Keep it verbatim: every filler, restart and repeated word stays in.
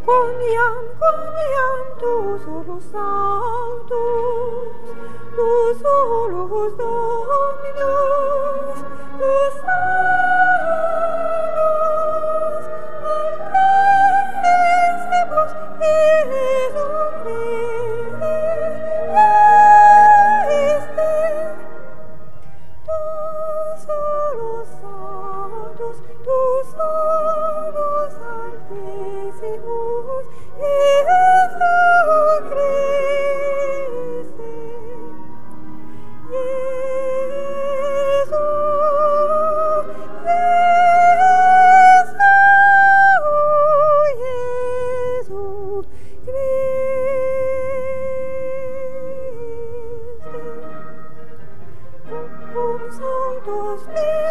Quoniam, quoniam tu solus sanctus, tu solus Dominus, tu salus altissibus Iesu Christe, Christe. Tu solus sanctus, tu solus altissimus Iesu Christe. Iesu, Iesu, Iesu Christe. Cum sanctus